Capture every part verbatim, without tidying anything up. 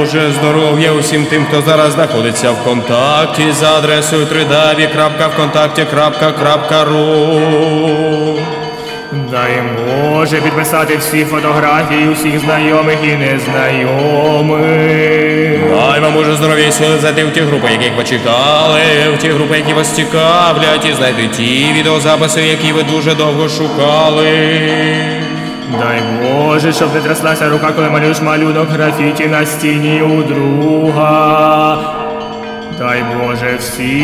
Боже здоров'я усім тим, хто зараз знаходиться в контакті за адресою три дабі крапка вконтакті крапка ру. Дай Боже підписати всі фотографії усіх знайомих і незнайомих. Дай вам Боже здоров'я і сили зайти в ті групи, яких ви чекали, в ті групи, які вас цікавлять, і знайти ті відеозаписи, які ви дуже довго шукали. Дай Боже, щоб не тряслася рука, коли малюєш малюнок графіті на стіні у друга. Дай Боже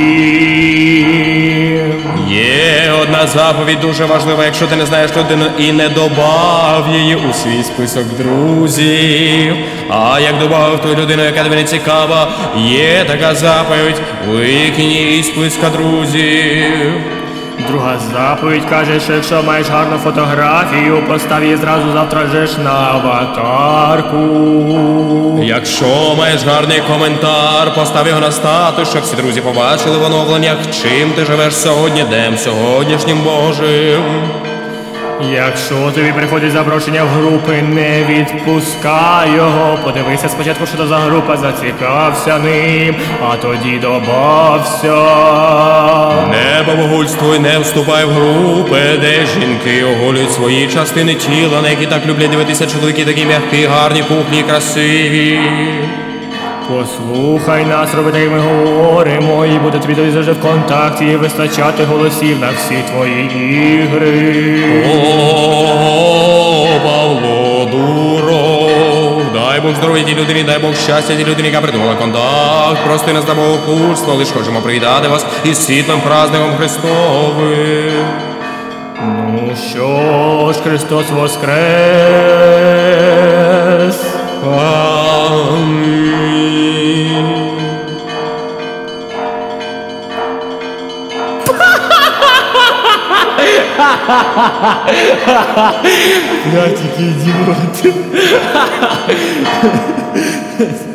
всім. Є одна заповідь дуже важлива, якщо ти не знаєш людину і не добав її у свій список друзів. А як добавив ту людину, яка тобі не цікава, є така заповідь, викинь її з списка друзів. Друга заповідь каже, що якщо маєш гарну фотографію, постав її зразу завтра же ж на аватарку. Якщо маєш гарний коментар, постав його на статус, щоб всі друзі побачили в оновленнях, чим ти живеш сьогодні, днем сьогоднішнім Божим. Якщо тобі приходить запрошення в групи, не відпускай його. Подивися спочатку, що то за група, зацікався ним, а тоді добався. Не богохульствуй, не вступай в групи, де жінки оголюють свої частини тіла, на які так люблять дивитися чоловіки, такі м'які, гарні, пухлі і красиві. Послухай нас, роби так, як ми говоримо, і буде тобі тоді завжди в контакті і вистачати голосів на всі твої ігри. О, Павло Дуров, дай Бог здоров'я тій людині, дай Бог щастя тій людині, яка придумала контакт. Прости нас за богохульство, лиш хочемо привітати вас із світлим праздником Христовим. Ну що ж, Христос воскрес! Амінь. Я тільки ідіот.